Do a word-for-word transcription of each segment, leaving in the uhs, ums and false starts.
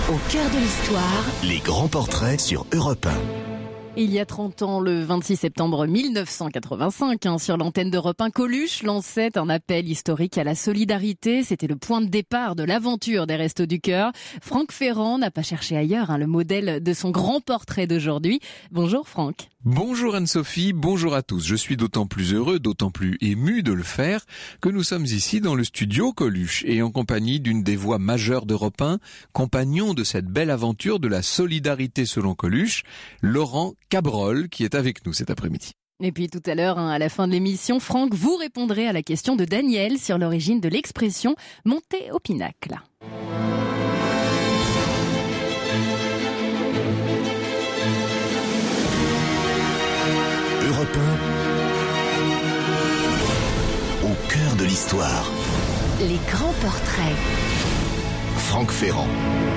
Au cœur de l'histoire, les grands portraits sur Europe un. Il y a trente ans, le vingt-six septembre mille neuf cent quatre-vingt-cinq, hein, sur l'antenne d'Europe un, Coluche lançait un appel historique à la solidarité. C'était le point de départ de l'aventure des Restos du Cœur. Franck Ferrand n'a pas cherché ailleurs, hein, le modèle de son grand portrait d'aujourd'hui. Bonjour Franck. Bonjour Anne-Sophie, bonjour à tous. Je suis d'autant plus heureux, d'autant plus ému de le faire que nous sommes ici dans le studio Coluche et en compagnie d'une des voix majeures d'Europe un, compagnon de cette belle aventure de la solidarité selon Coluche, Laurent Cabrol, qui est avec nous cet après-midi. Et puis tout à l'heure, hein, à la fin de l'émission, Franck, vous répondrez à la question de Daniel sur l'origine de l'expression « monter au pinacle ». Europe un, au cœur de l'histoire. les grands portraits. Franck Ferrand.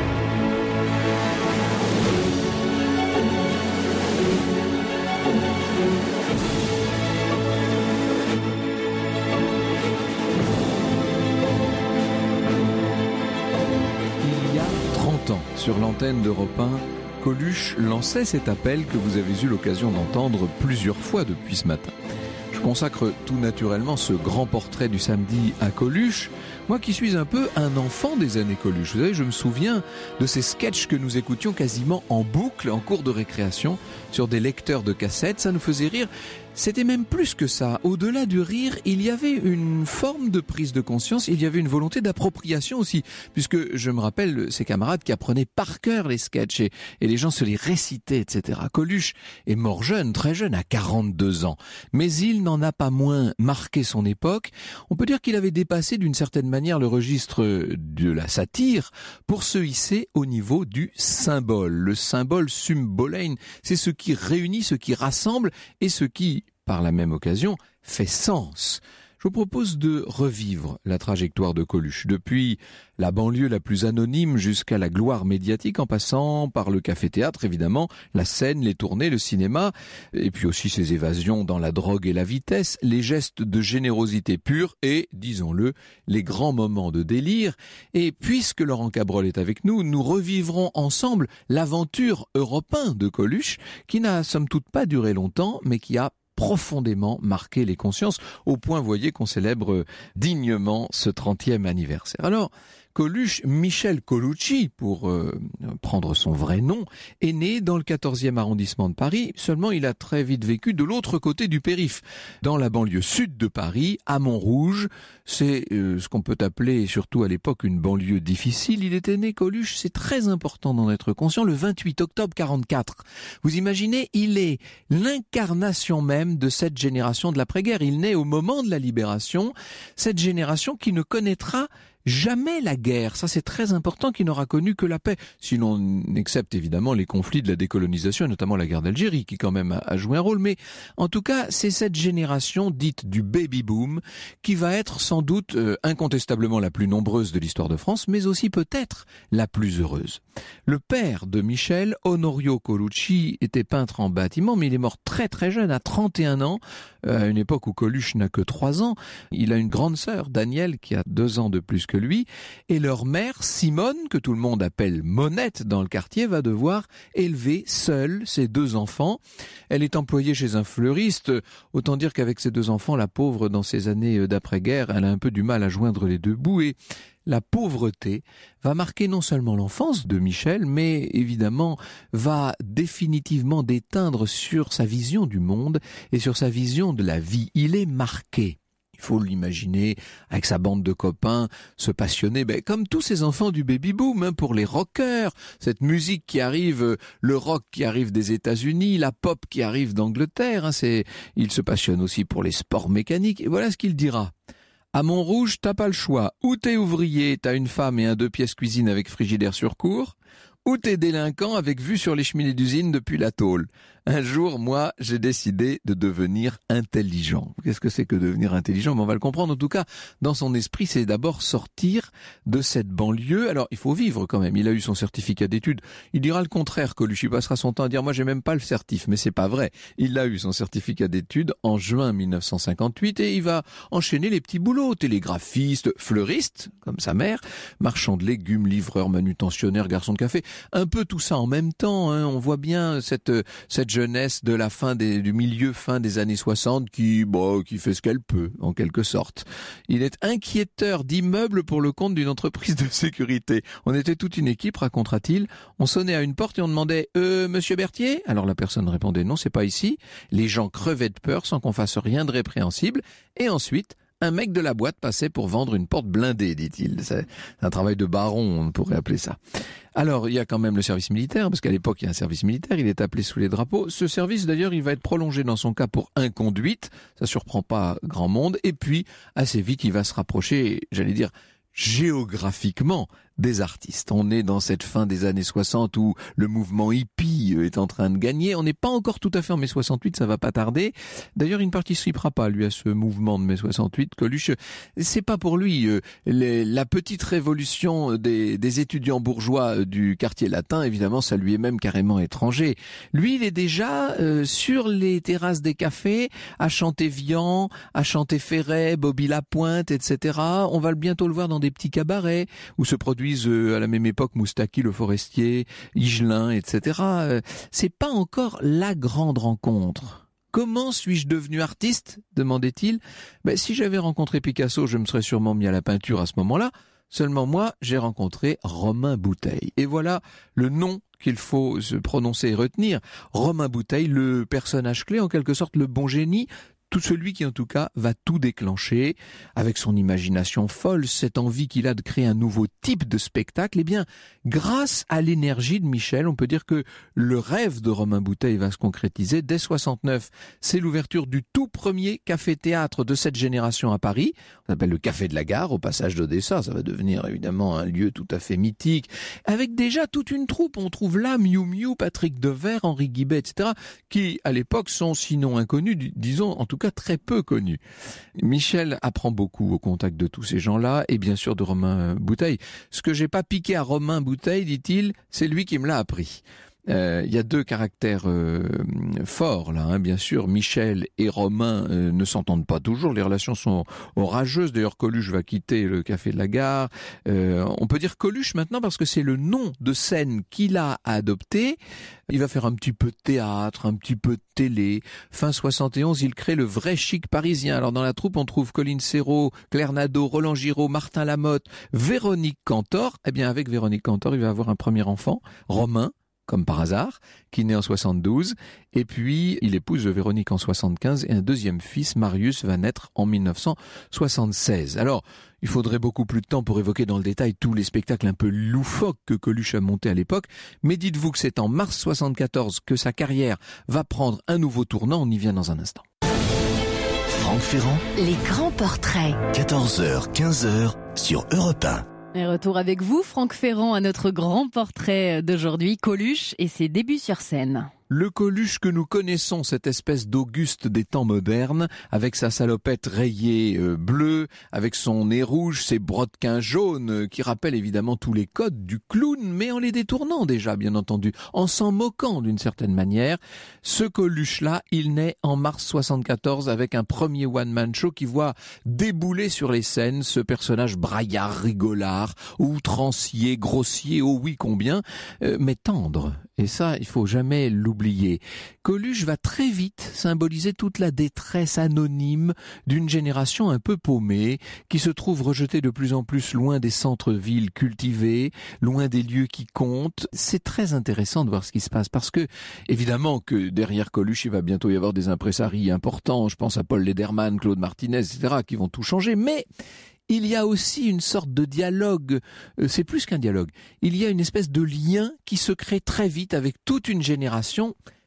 Il y a trente ans, sur l'antenne d'Europe un, Coluche lançait cet appel que vous avez eu l'occasion d'entendre plusieurs fois depuis ce matin. Je consacre tout naturellement ce grand portrait du samedi à Coluche, moi qui suis un peu un enfant des années Coluche. Vous savez, je me souviens de ces sketchs que nous écoutions quasiment en boucle en cours de récréation sur des lecteurs de cassettes, ça nous faisait rire. C'était même plus que ça. Au-delà du rire, il y avait une forme de prise de conscience, il y avait une volonté d'appropriation aussi, puisque je me rappelle ces camarades qui apprenaient par cœur les sketchs et, et les gens se les récitaient, et cetera. Coluche est mort jeune, très jeune, à quarante-deux ans, mais il n'en a pas moins marqué son époque. On peut dire qu'il avait dépassé d'une certaine manière le registre de la satire pour se hisser au niveau du symbole. Le symbole symbolein, c'est ce qui réunit, ce qui rassemble et ce qui, par la même occasion, fait sens. Je vous propose de revivre la trajectoire de Coluche, depuis la banlieue la plus anonyme jusqu'à la gloire médiatique, en passant par le café-théâtre, évidemment, la scène, les tournées, le cinéma, et puis aussi ses évasions dans la drogue et la vitesse, les gestes de générosité pure et, disons-le, les grands moments de délire. Et puisque Laurent Cabrol est avec nous, nous revivrons ensemble l'aventure Europe un de Coluche, qui n'a somme toute pas duré longtemps, mais qui a profondément marqué les consciences, au point, voyez, qu'on célèbre dignement ce trentième anniversaire. Alors, Coluche, Michel Colucci, pour euh, prendre son vrai nom, est né dans le quatorzième arrondissement de Paris, seulement il a très vite vécu de l'autre côté du périph', dans la banlieue sud de Paris, à Montrouge. C'est euh, ce qu'on peut appeler, surtout à l'époque, une banlieue difficile. Il était né, Coluche, c'est très important d'en être conscient, le vingt-huit octobre quarante-quatre. Vous imaginez, il est l'incarnation même de cette génération de l'après-guerre. Il naît au moment de la libération, cette génération qui ne connaîtra jamais la guerre, ça c'est très important, qui n'aura connu que la paix, si l'on accepte évidemment les conflits de la décolonisation, et notamment la guerre d'Algérie, qui quand même a joué un rôle. Mais en tout cas, c'est cette génération dite du baby-boom qui va être sans doute euh, incontestablement la plus nombreuse de l'histoire de France, mais aussi peut-être la plus heureuse. Le père de Michel, Honorio Colucci, était peintre en bâtiment, mais il est mort très très jeune, à trente et un ans, euh, à une époque où Coluche n'a que trois ans. Il a une grande sœur, Danielle, qui a deux ans de plus que lui, et leur mère, Simone, que tout le monde appelle Monette dans le quartier, va devoir élever seule ses deux enfants. Elle est employée chez un fleuriste. Autant dire qu'avec ses deux enfants, la pauvre, dans ces années d'après-guerre, elle a un peu du mal à joindre les deux bouts, et la pauvreté va marquer non seulement l'enfance de Michel, mais évidemment va définitivement déteindre sur sa vision du monde et sur sa vision de la vie. Il est marqué. Il faut l'imaginer avec sa bande de copains, se passionner, ben, comme tous ces enfants du baby-boom, hein, pour les rockers, cette musique qui arrive, le rock qui arrive des États-Unis, la pop qui arrive d'Angleterre. Hein, c'est, il se passionne aussi pour les sports mécaniques. Et voilà ce qu'il dira. À Montrouge, t'as pas le choix. Ou t'es ouvrier, t'as une femme et un deux pièces cuisine avec frigidaire sur cour, ou t'es délinquant avec vue sur les cheminées d'usine depuis la tôle. Un jour, moi, j'ai décidé de devenir intelligent. Qu'est-ce que c'est que devenir intelligent? Mais on va le comprendre. En tout cas, dans son esprit, c'est d'abord sortir de cette banlieue. Alors, il faut vivre quand même. Il a eu son certificat d'études. Il dira le contraire, Coluche. Il passera son temps à dire, moi, j'ai même pas le certif. Mais c'est pas vrai. Il a eu son certificat d'études en juin mille neuf cent cinquante-huit et il va enchaîner les petits boulots. Télégraphiste, fleuriste, comme sa mère, marchand de légumes, livreur, manutentionnaire, garçon de café. Un peu tout ça en même temps, hein. On voit bien cette, cette jeunesse de la fin des, du milieu fin des années soixante qui, bon, qui fait ce qu'elle peut, en quelque sorte. Il est inquiéteur d'immeubles pour le compte d'une entreprise de sécurité. On était toute une équipe, racontera-t-il. On sonnait à une porte et on demandait, euh, monsieur Berthier? Alors la personne répondait, non, c'est pas ici. Les gens crevaient de peur sans qu'on fasse rien de répréhensible. Et ensuite, un mec de la boîte passait pour vendre une porte blindée, dit-il. C'est un travail de baron, on pourrait appeler ça. Alors, il y a quand même le service militaire, parce qu'à l'époque, il y a un service militaire, il est appelé sous les drapeaux. Ce service, d'ailleurs, il va être prolongé dans son cas pour inconduite. Ça surprend pas grand monde. Et puis, assez vite, il va se rapprocher, j'allais dire, géographiquement des artistes. On est dans cette fin des années soixante où le mouvement hippie est en train de gagner. On n'est pas encore tout à fait en mai soixante-huit, ça va pas tarder. D'ailleurs, il ne participera pas, lui, à ce mouvement de mai soixante-huit. Coluche, c'est pas pour lui. Les, la petite révolution des, des étudiants bourgeois du quartier latin, évidemment, ça lui est même carrément étranger. Lui, il est déjà euh, sur les terrasses des cafés, à chanter Vian, à chanter Ferret, Bobby Lapointe, et cetera. On va bientôt le voir dans des petits cabarets où se produit à la même époque Moustaki le Forestier, Higelin, et cetera. C'est pas encore la grande rencontre. Comment suis-je devenu artiste? demandait-il. Ben, si j'avais rencontré Picasso, je me serais sûrement mis à la peinture à ce moment-là. Seulement moi, j'ai rencontré Romain Bouteille. Et voilà le nom qu'il faut se prononcer et retenir. Romain Bouteille, le personnage clé, en quelque sorte le bon génie, tout celui qui, en tout cas, va tout déclencher avec son imagination folle, cette envie qu'il a de créer un nouveau type de spectacle. Eh bien, grâce à l'énergie de Michel, on peut dire que le rêve de Romain Bouteille va se concrétiser. Dès soixante-neuf, c'est l'ouverture du tout premier café-théâtre de cette génération à Paris. On s'appelle le Café de la Gare, au passage d'Odessa. Ça va devenir évidemment un lieu tout à fait mythique, avec déjà toute une troupe. On trouve là Miu Miu, Patrick Devers, Henri Guibet, et cetera, qui, à l'époque, sont sinon inconnus, disons, en tout cas très peu connus. Michel apprend beaucoup au contact de tous ces gens-là et bien sûr de Romain Bouteille. Ce que j'ai pas piqué à Romain Bouteille, dit-il, c'est lui qui me l'a appris. Euh, il y a deux caractères euh, forts là, hein, bien sûr. Michel et Romain euh, ne s'entendent pas toujours. Les relations sont orageuses. D'ailleurs, Coluche va quitter le Café de la Gare. Euh, on peut dire Coluche maintenant parce que c'est le nom de scène qu'il a adopté. Il va faire un petit peu de théâtre, un petit peu de télé. Fin soixante et onze, il crée le vrai chic parisien. Alors dans la troupe, on trouve Colline Serrault, Claire Nadeau, Roland Giraud, Martin Lamotte, Véronique Cantor. Eh bien, avec Véronique Cantor, il va avoir un premier enfant, Romain, comme par hasard, qui naît en soixante-douze, et puis il épouse Véronique en soixante-quinze, et un deuxième fils, Marius, va naître en mille neuf cent soixante-seize. Alors, il faudrait beaucoup plus de temps pour évoquer dans le détail tous les spectacles un peu loufoques que Coluche a montés à l'époque, mais dites-vous que c'est en mars soixante-quatorze que sa carrière va prendre un nouveau tournant, on y vient dans un instant. Franck Ferrand, Les grands portraits. quatorze heures quinze sur Europe un. Et retour avec vous, Franck Ferrand, à notre grand portrait d'aujourd'hui, Coluche et ses débuts sur scène. Le Coluche que nous connaissons, cette espèce d'Auguste des temps modernes, avec sa salopette rayée euh, bleue, avec son nez rouge, ses brodequins jaunes, euh, qui rappellent évidemment tous les codes du clown, mais en les détournant déjà, bien entendu, en s'en moquant d'une certaine manière. Ce Coluche-là, il naît en mars soixante-quatorze avec un premier one-man show qui voit débouler sur les scènes ce personnage braillard, rigolard, outrancier, grossier, oh oui combien, euh, mais tendre. Et ça, il faut jamais l'oublier. Coluche va très vite symboliser toute la détresse anonyme d'une génération un peu paumée, qui se trouve rejetée de plus en plus loin des centres-villes cultivés, loin des lieux qui comptent. C'est très intéressant de voir ce qui se passe, parce que, évidemment, que derrière Coluche, il va bientôt y avoir des impresaris importants. Je pense à Paul Lederman, Claude Martinez, et cetera, qui vont tout changer. Mais il y a aussi une sorte de dialogue, euh, c'est plus qu'un dialogue, il y a une espèce de lien qui se crée très vite avec toute une génération,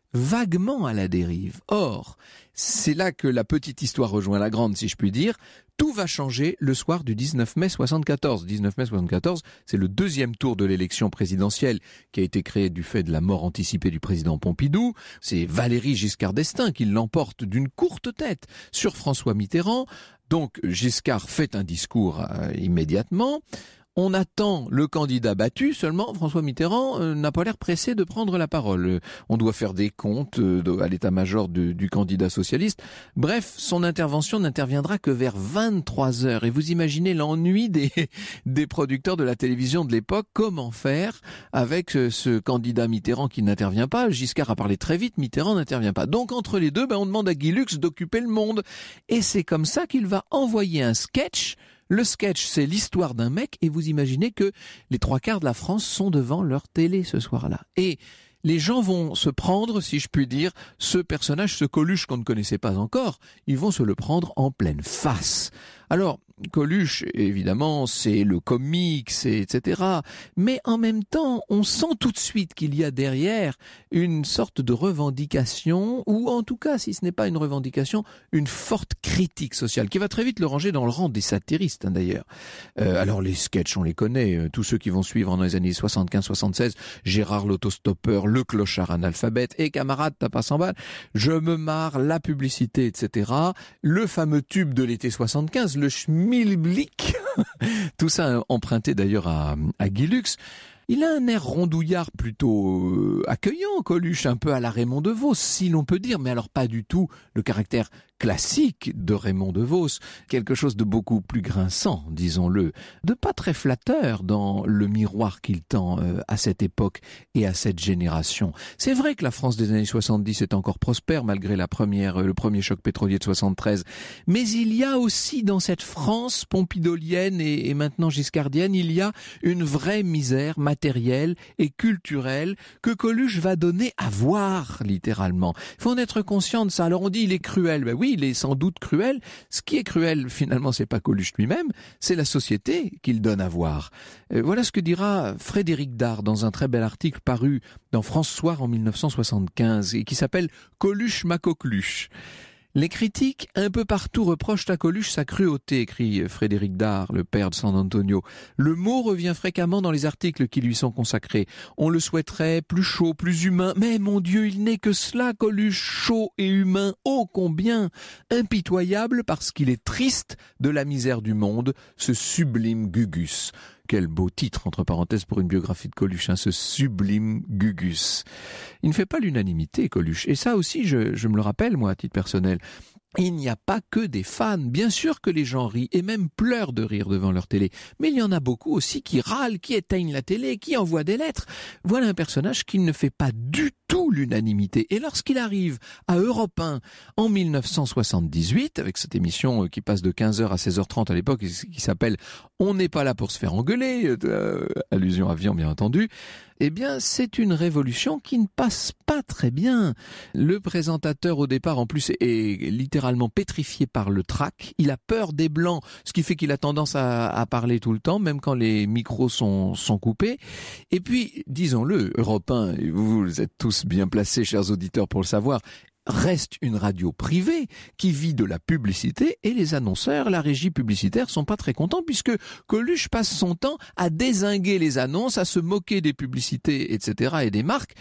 vaguement à la dérive. Or, c'est là que la petite histoire rejoint la grande, si je puis dire. Tout va changer le soir du dix-neuf mai soixante-quatorze. dix-neuf mai soixante-quatorze, c'est le deuxième tour de l'élection présidentielle qui a été créé du fait de la mort anticipée du président Pompidou. C'est Valéry Giscard d'Estaing qui l'emporte d'une courte tête sur François Mitterrand. Donc Giscard fait un discours euh, immédiatement. On attend le candidat battu, seulement François Mitterrand euh, n'a pas l'air pressé de prendre la parole. Euh, on doit faire des comptes euh, de, à l'état-major de, du candidat socialiste. Bref, son intervention n'interviendra que vers vingt-trois heures. Et vous imaginez l'ennui des, des producteurs de la télévision de l'époque. Comment faire avec ce, ce candidat Mitterrand qui n'intervient pas? Giscard a parlé très vite, Mitterrand n'intervient pas. Donc entre les deux, ben, on demande à Guy Lux d'occuper le monde. Et c'est comme ça qu'il va envoyer un sketch. Le sketch, c'est l'histoire d'un mec, et vous imaginez que les trois quarts de la France sont devant leur télé ce soir-là. Et les gens vont se prendre, si je puis dire, ce personnage, ce Coluche qu'on ne connaissait pas encore, ils vont se le prendre en pleine face. Alors, Coluche, évidemment, c'est le comique, c'est et cetera. Mais en même temps, on sent tout de suite qu'il y a derrière une sorte de revendication, ou en tout cas, si ce n'est pas une revendication, une forte critique sociale, qui va très vite le ranger dans le rang des satiristes, hein, d'ailleurs. Euh, alors, les sketchs, on les connaît, tous ceux qui vont suivre dans les années soixante-quinze soixante-seize, Gérard l'autostoppeur, le clochard analphabète, et camarade, t'as pas cent balles, je me marre, la publicité, et cetera. Le fameux tube de l'été soixante-quinze, le schmilblick, tout ça emprunté d'ailleurs à, à Guy Lux. Il a un air rondouillard plutôt euh, accueillant, Coluche, un peu à la Raymond DeVos, si l'on peut dire, mais alors pas du tout le caractère classique de Raymond DeVos, quelque chose de beaucoup plus grinçant, disons-le, de pas très flatteur dans le miroir qu'il tend euh, à cette époque et à cette génération. C'est vrai que la France des années soixante-dix est encore prospère malgré la première, euh, le premier choc pétrolier de soixante-treize, mais il y a aussi dans cette France pompidolienne et, et maintenant giscardienne, il y a une vraie misère matérielle et culturelle que Coluche va donner à voir, littéralement. Il faut en être conscient de ça. Alors on dit il est cruel, ben oui, il est sans doute cruel. Ce qui est cruel, finalement, c'est pas Coluche lui-même, c'est la société qu'il donne à voir. Euh, voilà ce que dira Frédéric Dard dans un très bel article paru dans France Soir en mille neuf cent soixante-quinze et qui s'appelle « Coluche ma coqueluche ». Les critiques un peu partout reprochent à Coluche sa cruauté, écrit Frédéric Dard, le père de San Antonio. Le mot revient fréquemment dans les articles qui lui sont consacrés. On le souhaiterait plus chaud, plus humain. Mais mon Dieu, il n'est que cela, Coluche, chaud et humain, ô combien impitoyable parce qu'il est triste de la misère du monde, ce sublime Gugus. Quel beau titre, entre parenthèses, pour une biographie de Coluche, hein, ce sublime Gugus. Il ne fait pas l'unanimité, Coluche. Et ça aussi, je, je me le rappelle, moi, à titre personnel. Il n'y a pas que des fans. Bien sûr que les gens rient et même pleurent de rire devant leur télé. Mais il y en a beaucoup aussi qui râlent, qui éteignent la télé, qui envoient des lettres. Voilà un personnage qui ne fait pas du tout l'unanimité. Et lorsqu'il arrive à Europe un en mille neuf cent soixante-dix-huit, avec cette émission qui passe de quinze heures à seize heures trente à l'époque, qui s'appelle « On n'est pas là pour se faire engueuler », euh, allusion à Vian bien entendu, eh bien, c'est une révolution qui ne passe pas très bien. Le présentateur, au départ, en plus, est littéralement pétrifié par le trac. Il a peur des Blancs, ce qui fait qu'il a tendance à, à parler tout le temps, même quand les micros sont, sont coupés. Et puis, disons-le, Europe un, vous êtes tous bien placés, chers auditeurs, pour le savoir, reste une radio privée qui vit de la publicité et les annonceurs, la régie publicitaire sont pas très contents puisque Coluche passe son temps à dézinguer les annonces, à se moquer des publicités, et cetera et des marques.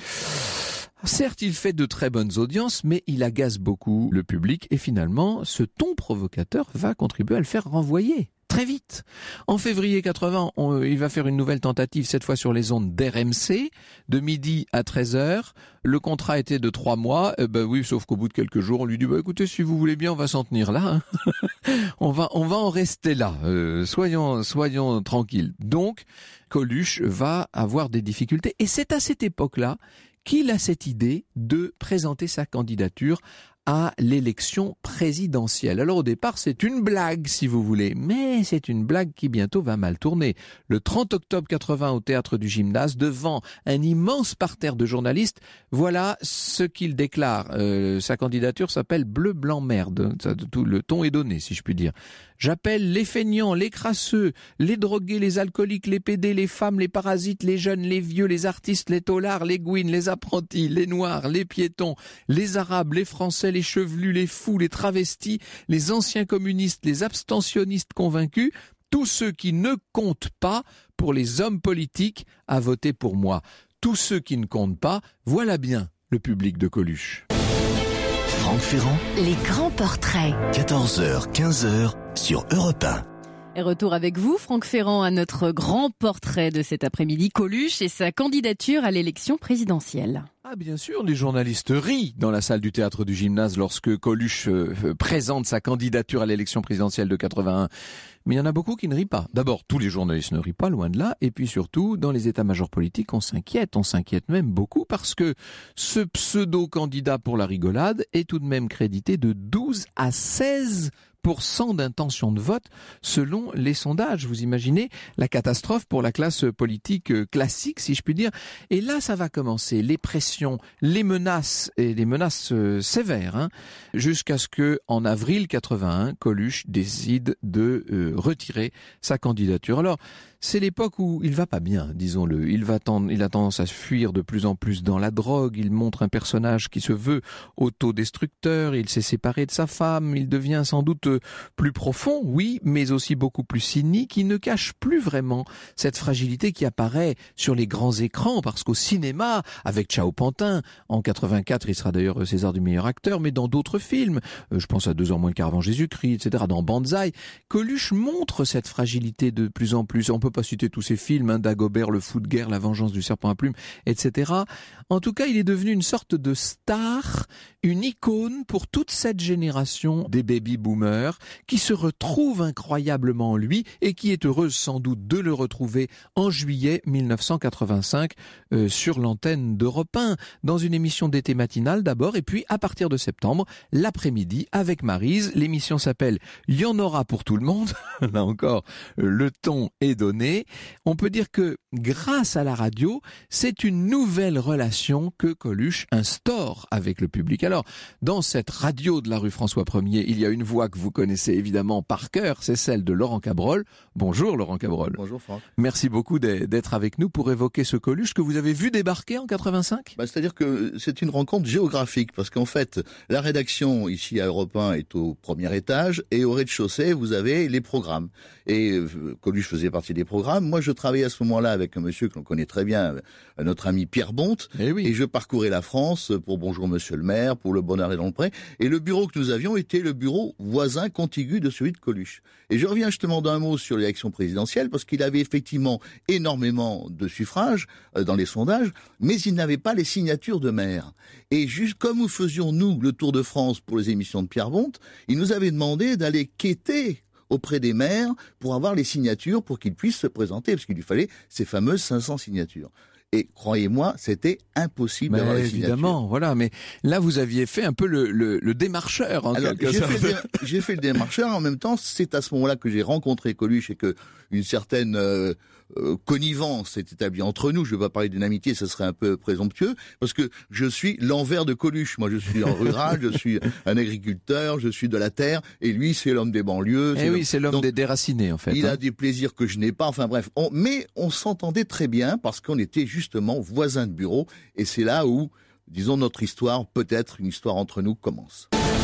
Certes, il fait de très bonnes audiences, mais il agace beaucoup le public et finalement, ce ton provocateur va contribuer à le faire renvoyer. Très vite. En février quatre-vingts, on, il va faire une nouvelle tentative, cette fois sur les ondes d'R M C, de midi à treize heures. Le contrat était de trois mois. Eh ben oui, sauf qu'au bout de quelques jours, on lui dit, bah écoutez, si vous voulez bien, on va s'en tenir là. Hein. on va, on va en rester là. Euh, soyons, soyons tranquilles. Donc, Coluche va avoir des difficultés. Et c'est à cette époque-là qu'il a cette idée de présenter sa candidature à l'élection présidentielle. Alors au départ, c'est une blague si vous voulez, mais c'est une blague qui bientôt va mal tourner. Le trente octobre quatre-vingt au théâtre du Gymnase, devant un immense parterre de journalistes, voilà ce qu'il déclare. Euh, sa candidature s'appelle Bleu, Blanc, Merde. Ça, tout, le ton est donné, si je puis dire. J'appelle les feignants, les crasseux, les drogués, les alcooliques, les pédés, les femmes, les parasites, les jeunes, les vieux, les artistes, les taulards, les gouines, les apprentis, les noirs, les piétons, les arabes, les français, les chevelus, les fous, les travestis, les anciens communistes, les abstentionnistes convaincus, tous ceux qui ne comptent pas pour les hommes politiques à voter pour moi. Tous ceux qui ne comptent pas, voilà bien le public de Coluche. Franck Ferrand, Les grands portraits. quatorze heures, quinze heures sur Europe un. Et retour avec vous, Franck Ferrand, à notre grand portrait de cet après-midi, Coluche et sa candidature à l'élection présidentielle. Ah bien sûr, les journalistes rient dans la salle du théâtre du Gymnase lorsque Coluche euh, présente sa candidature à l'élection présidentielle de quatre-vingt-un. Mais il y en a beaucoup qui ne rient pas. D'abord, tous les journalistes ne rient pas, loin de là. Et puis surtout, dans les états-majors politiques, on s'inquiète. On s'inquiète même beaucoup parce que ce pseudo-candidat pour la rigolade est tout de même crédité de douze à seize pour cent d'intention de vote selon les sondages. Vous imaginez la catastrophe pour la classe politique classique, si je puis dire. Et là, ça va commencer. Les pressions, les menaces, et les menaces euh, sévères, hein, jusqu'à ce que, en avril quatre-vingt-un, Coluche décide de euh, retirer sa candidature. Alors, c'est l'époque où il va pas bien, disons-le. Il va tend, il a tendance à fuir de plus en plus dans la drogue. Il montre un personnage qui se veut autodestructeur. Il s'est séparé de sa femme. Il devient sans doute plus profond, oui, mais aussi beaucoup plus cynique. Il ne cache plus vraiment cette fragilité qui apparaît sur les grands écrans, parce qu'au cinéma, avec Ciao Pantin, en quatre-vingt-quatre, il sera d'ailleurs César du meilleur acteur, mais dans d'autres films, je pense à Deux heures moins le quart avant Jésus-Christ, et cetera, dans Banzai, Coluche montre cette fragilité de plus en plus. On peut pas citer tous ces films, hein, Dagobert, Le fou de guerre, La vengeance du serpent à plumes, et cetera. En tout cas, il est devenu une sorte de star, une icône pour toute cette génération des baby-boomers qui se retrouvent incroyablement en lui et qui est heureuse sans doute de le retrouver en juillet mille neuf cent quatre-vingt-cinq euh, sur l'antenne d'Europe un, dans une émission d'été matinale d'abord, et puis à partir de septembre, l'après-midi avec Maryse. L'émission s'appelle « Il y en aura pour tout le monde ». Là encore, le ton est donné. On peut dire que grâce à la radio, c'est une nouvelle relation que Coluche instaure avec le public. Alors, dans cette radio de la rue François premier, il y a une voix que vous connaissez évidemment par cœur, c'est celle de Laurent Cabrol. Bonjour Laurent Cabrol. Bonjour Franck. Merci beaucoup d'être avec nous pour évoquer ce Coluche que vous avez vu débarquer en quatre-vingt-cinq. Bah, c'est-à-dire que c'est une rencontre géographique, parce qu'en fait, la rédaction ici à Europe un est au premier étage, et au rez-de-chaussée, vous avez les programmes. Et euh, Coluche faisait partie des programmes. Moi, je travaillais à ce moment-là avec un monsieur que l'on connaît très bien, notre ami Pierre Bonte, et, oui. et je parcourais la France pour Bonjour Monsieur le maire, pour Le Bonheur est dans le pré, et le bureau que nous avions était le bureau voisin contigu de celui de Coluche. Et je reviens justement d'un mot sur l'élection présidentielle, parce qu'il avait effectivement énormément de suffrages euh, dans les sondages, mais il n'avait pas les signatures de maire. Et juste comme nous faisions, nous, le Tour de France pour les émissions de Pierre Bonte, il nous avait demandé d'aller quêter auprès des maires pour avoir les signatures pour qu'ils puissent se présenter, parce qu'il lui fallait ces fameuses cinq cents signatures. Et croyez-moi, c'était impossible d'avoir les signatures. Évidemment, voilà. Mais là, vous aviez fait un peu le, le, le démarcheur, en Alors, quelque j'ai sorte. fait, le, j'ai fait le démarcheur. En même temps, c'est à ce moment-là que j'ai rencontré Coluche et que une certaine euh, euh, connivence s'est établie entre nous. Je ne vais pas parler d'une amitié, ce serait un peu présomptueux, parce que je suis l'envers de Coluche. Moi, je suis en rural, je suis un agriculteur, je suis de la terre, et lui, c'est l'homme des banlieues. Eh oui, c'est l'homme des déracinés, en fait. Il hein. a des plaisirs que je n'ai pas. Enfin bref, on, mais on s'entendait très bien parce qu'on était justement voisins de bureau, et c'est là où, disons, notre histoire, peut-être une histoire entre nous, commence.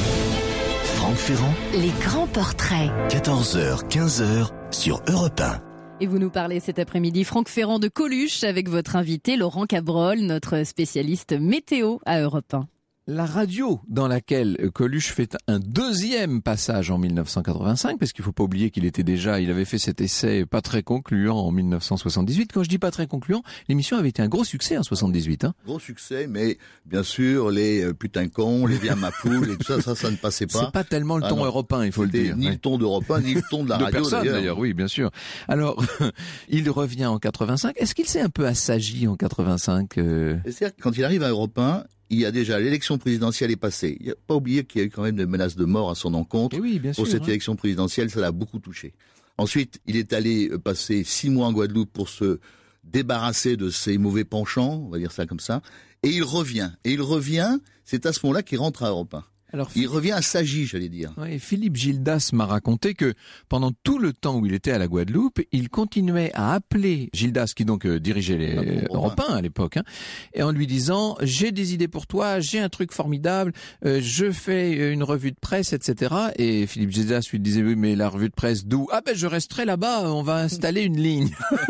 Franck Ferrand, Les grands portraits. quatorze heures, quinze heures sur Europe un. Et vous nous parlez cet après-midi, Franck Ferrand de Coluche, avec votre invité Laurent Cabrol, notre spécialiste météo à Europe un. La radio dans laquelle Coluche fait un deuxième passage en mille neuf cent quatre-vingt-cinq, parce qu'il faut pas oublier qu'il était déjà, il avait fait cet essai pas très concluant en mille neuf cent soixante-dix-huit. Quand je dis pas très concluant, l'émission avait été un gros succès en soixante-dix-huit. Hein. Gros succès, mais bien sûr, les euh, putains cons, les viens ma poule, et tout ça, ça, ça ne passait pas. C'est pas tellement le ton ah européen, il faut le dire. Ni ouais. le ton d'Europe un, ni le ton de la de radio personne, d'ailleurs. d'ailleurs, oui, bien sûr. Alors, il revient en quatre-vingt-cinq. Est-ce qu'il s'est un peu assagi en quatre-vingt-cinq euh... C'est-à-dire que quand il arrive à Europe un, il y a déjà l'élection présidentielle est passée. Il n'y a pas oublié qu'il y a eu quand même des menaces de mort à son encontre. Et oui, bien pour sûr, cette hein. élection présidentielle, ça l'a beaucoup touché. Ensuite, il est allé passer six mois en Guadeloupe pour se débarrasser de ses mauvais penchants, on va dire ça comme ça. Et il revient. Et il revient, c'est à ce moment-là qu'il rentre à Europe un. Alors, il revient à Sagy, j'allais dire. Ouais, Philippe Gildas m'a raconté que pendant tout le temps où il était à la Guadeloupe, il continuait à appeler Gildas, qui donc euh, dirigeait les Ah, bon, Europe un à l'époque, hein, et en lui disant « J'ai des idées pour toi, j'ai un truc formidable, euh, je fais une revue de presse, et cetera » Et Philippe Gildas lui disait « Oui, mais la revue de presse d'où ?»« Ah ben je resterai là-bas, on va installer une ligne. »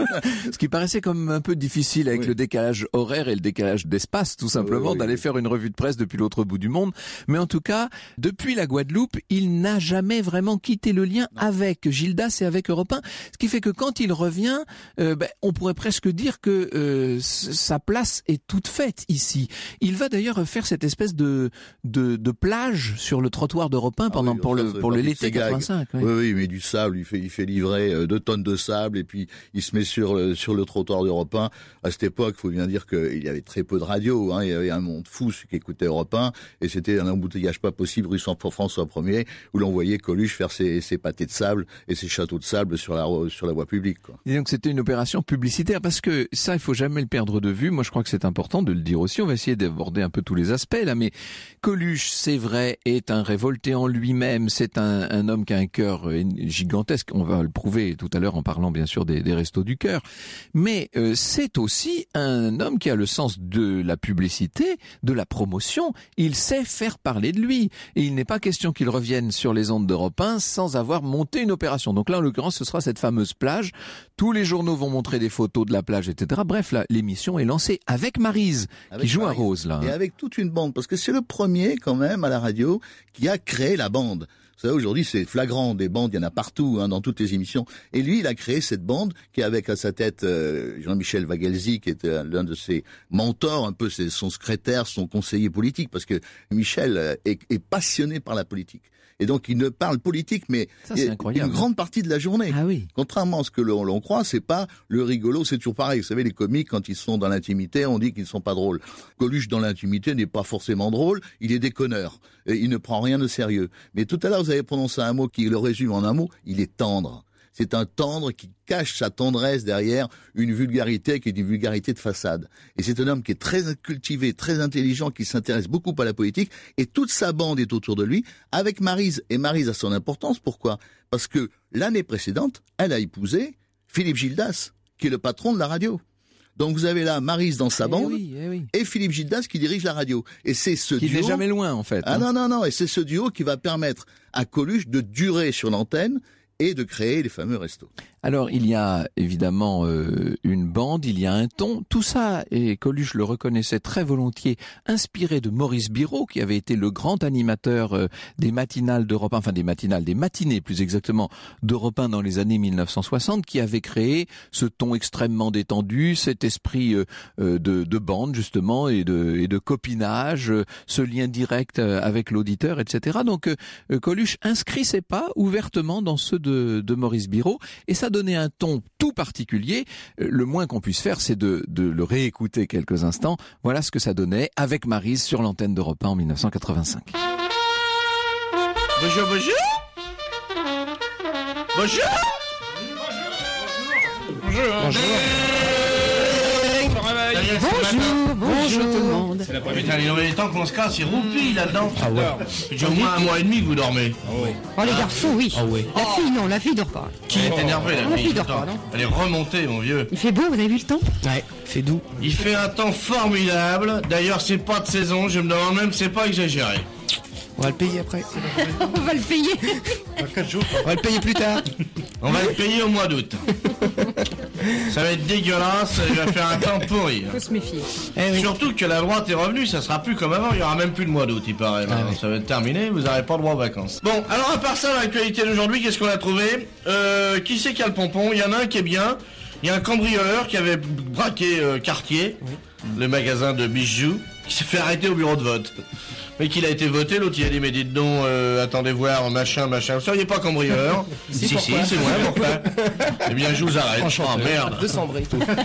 Ce qui paraissait comme un peu difficile avec oui. le décalage horaire et le décalage d'espace, tout simplement, oui, oui, d'aller oui. faire une revue de presse depuis l'autre bout du monde. Mais en tout cas, depuis la Guadeloupe, il n'a jamais vraiment quitté le lien non. avec Gildas et avec Europe un. Ce qui fait que quand il revient, euh, ben, on pourrait presque dire que euh, sa place est toute faite ici. Il va d'ailleurs faire cette espèce de, de, de plage sur le trottoir d'Europe un pendant, ah oui, pour, ça, le, pour le l'été quatre-vingt-cinq. Oui, oui, il met du sable, il fait, il fait livrer deux tonnes de sable et puis il se met sur le, sur le trottoir d'Europe un. À cette époque, il faut bien dire qu'il y avait très peu de radio, hein. Il y avait un monde fou qui écoutait Europe un et c'était un embouteillage pas possible rue François Ier où l'on voyait Coluche faire ses, ses pâtés de sable et ses châteaux de sable sur la, sur la voie publique, quoi. Et donc c'était une opération publicitaire parce que ça, il faut jamais le perdre de vue. Moi, je crois que c'est important de le dire aussi. On va essayer d'aborder un peu tous les aspects là, mais Coluche, c'est vrai, est un révolté en lui-même. C'est un, un homme qui a un cœur gigantesque. On va le prouver tout à l'heure en parlant bien sûr des, des restos du cœur. Mais euh, c'est aussi un homme qui a le sens de la publicité, de la promotion. Il sait faire parler de lui et il n'est pas question qu'il revienne sur les ondes d'Europe un sans avoir monté une opération. Donc là, en l'occurrence, ce sera cette fameuse plage. Tous les journaux vont montrer des photos de la plage, et cetera. Bref, là, l'émission est lancée avec Maryse, avec qui joue Maryse, un rose, là. Et avec toute une bande, parce que c'est le premier, quand même, à la radio, qui a créé la bande. Vous savez, aujourd'hui, c'est flagrant, des bandes, il y en a partout, hein, dans toutes les émissions. Et lui, il a créé cette bande qui a avec à sa tête euh, Jean-Michel Vagelzi, qui était l'un de ses mentors, un peu c'est son secrétaire, son conseiller politique, parce que Michel est, est passionné par la politique. Et donc, il ne parle politique, mais ça, c'est incroyable. Une grande partie de la journée. Ah oui. Contrairement à ce que l'on, l'on croit, c'est pas le rigolo, c'est toujours pareil. Vous savez, les comiques, quand ils sont dans l'intimité, on dit qu'ils ne sont pas drôles. Coluche, dans l'intimité, n'est pas forcément drôle, il est déconneur. Et il ne prend rien de sérieux. Mais tout à l'heure, vous avez prononcé un mot qui le résume en un mot, il est tendre. C'est un tendre qui cache sa tendresse derrière une vulgarité qui est une vulgarité de façade. Et c'est un homme qui est très cultivé, très intelligent, qui s'intéresse beaucoup à la politique. Et toute sa bande est autour de lui, avec Maryse. Et Maryse a son importance. Pourquoi ? Parce que l'année précédente, elle a épousé Philippe Gildas, qui est le patron de la radio. Donc vous avez là Maryse dans sa eh bande oui, eh oui. et Philippe Gildas qui dirige la radio. Et c'est ce qui duo... n'est jamais loin, en fait. Ah hein. non, non, non. Et c'est ce duo qui va permettre à Coluche de durer sur l'antenne et de créer les fameux restos. Alors, il y a évidemment euh, une bande, il y a un ton, tout ça, et Coluche le reconnaissait très volontiers, inspiré de Maurice Biraud, qui avait été le grand animateur euh, des matinales d'Europe un, enfin des matinales, des matinées plus exactement, d'Europe un dans les années mille neuf cent soixante, qui avait créé ce ton extrêmement détendu, cet esprit euh, euh, de, de bande justement, et de, et de copinage, euh, ce lien direct euh, avec l'auditeur, et cetera. Donc, euh, Coluche inscrit ses pas ouvertement dans ceux de, de Maurice Biraud, et ça donner un ton tout particulier. Le moins qu'on puisse faire, c'est de, de le réécouter quelques instants. Voilà ce que ça donnait avec Maryse sur l'antenne d'Europe un en mille neuf cent quatre-vingt-cinq. Bonjour, bonjour. Bonjour. Bonjour. Bonjour. Bonjour, bonjour tout le monde. C'est la Putain, il est temps qu'on se casse, il roupille là-dedans. Ah ouais. J'ai au moins un mois et demi que vous dormez. Oh, oui. Oh les garçons, oui. Ah oui. La fille, non, la fille dort pas. Qui est énervée, la La fille fille dort pas, non. Elle est remontée, mon vieux. Il fait beau, vous avez vu le temps? Ouais, fait doux. Il fait un temps formidable. D'ailleurs, c'est pas de saison. Je me demande même, c'est pas exagéré. On va le payer après. On va le payer. On va le payer plus tard. On va le payer au mois d'août. Ça va être dégueulasse, il va faire un temps pourri. Faut se méfier. Eh oui. Surtout que la droite est revenue, ça sera plus comme avant, il y aura même plus de mois d'août, il paraît. Ah oui. Ça va être terminé, vous n'aurez pas le droit aux vacances. Bon, alors à part ça, l'actualité d'aujourd'hui, qu'est-ce qu'on a trouvé euh, Qui c'est qui a le pompon? Il y en a un qui est bien. Il y a un cambrioleur qui avait braqué euh, Cartier, oui. le magasin de bijoux, qui s'est fait arrêter au bureau de vote. Mais qu'il a été voté, l'autre il a dit mais dites donc, euh, attendez voir, machin, machin, vous seriez pas cambrioleur? Si, si, si, c'est moi, pourquoi? Eh bien je vous arrête. Oh merde. De Sambré.